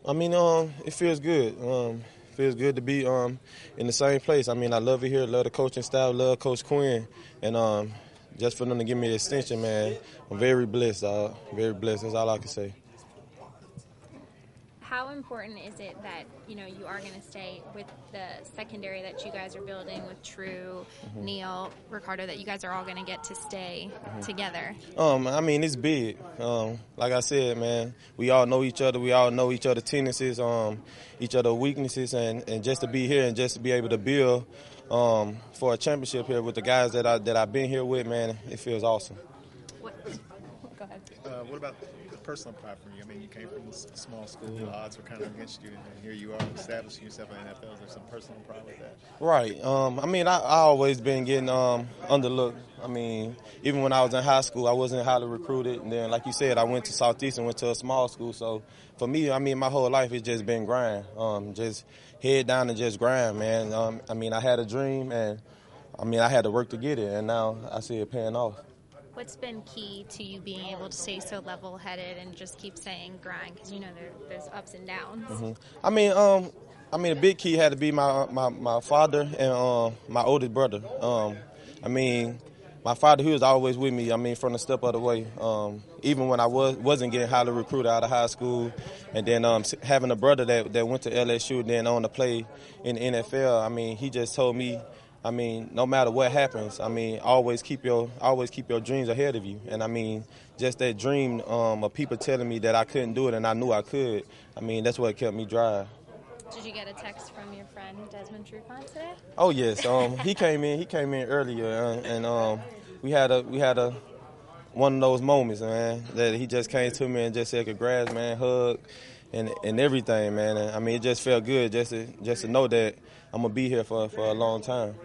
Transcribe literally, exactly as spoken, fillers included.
I mean, um, it feels good. Um, feels good to be um in the same place. I mean, I love it here. Love the coaching style. Love Coach Quinn, and um, just for them to give me the extension, man, I'm very blessed. Uh, very blessed. That's all I can say. How important is it that, you know, you are going to stay with the secondary that you guys are building with True, mm-hmm. Neal, Ricardo, that you guys are all going to get to stay mm-hmm. together? Um, I mean, it's big. Um, like I said, man, we all know each other. We all know each other's tendencies, um, each other's weaknesses, and, and just to be here and just to be able to build um, for a championship here with the guys that I that I've been here with, man, it feels awesome. What? Go ahead. Uh, what about the personal pride for you? I mean, you came from a small school, the odds were kind of against you, and here you are establishing yourself in the N F L. Is there some personal pride with that? Right. Um, I mean, I, I always been getting um, underlooked. I mean, even when I was in high school, I wasn't highly recruited. And then, like you said, I went to Southeastern, went to a small school. So for me, I mean, my whole life it's just been grind. Um, just head down and just grind, man. Um, I mean, I had a dream, and I mean, I had to work to get it, and now I see it paying off. What's been key to you being able to stay so level-headed and just keep saying grind? Because you know there, there's ups and downs. Mm-hmm. I mean, um, I mean, a big key had to be my my, my father and uh, my oldest brother. Um, I mean, my father, he was always with me. I mean, from the step of the way. Um, even when I was wasn't getting highly recruited out of high school, and then um, having a brother that that went to L S U and then on to play in the N F L. I mean, he just told me. I mean, no matter what happens, I mean, always keep your always keep your dreams ahead of you. And I mean, just that dream um, of people telling me that I couldn't do it and I knew I could. I mean, that's what kept me drive. Did you get a text from your friend Desmond Trufant today? Oh yes, um, he came in. He came in earlier, uh, and um, we had a we had a one of those moments, man, that he just came to me and just said, "Congrats, man," hug, and and everything, man. And, I mean, it just felt good just to just to know that I'm gonna be here for for a long time.